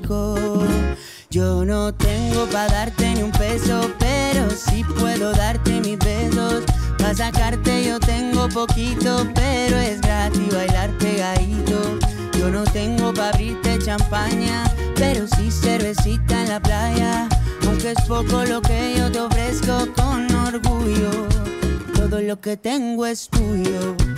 ofrezco. Yo no tengo pa' darte ni un peso, pero sí puedo darte mis besos. Pa' sacarte yo tengo poquito, pero es gratis bailar pegadito. Yo no tengo pa' abrirte champaña, pero sí cervecita en la playa. Aunque es poco lo que yo te ofrezco con orgullo, todo lo que tengo es tuyo.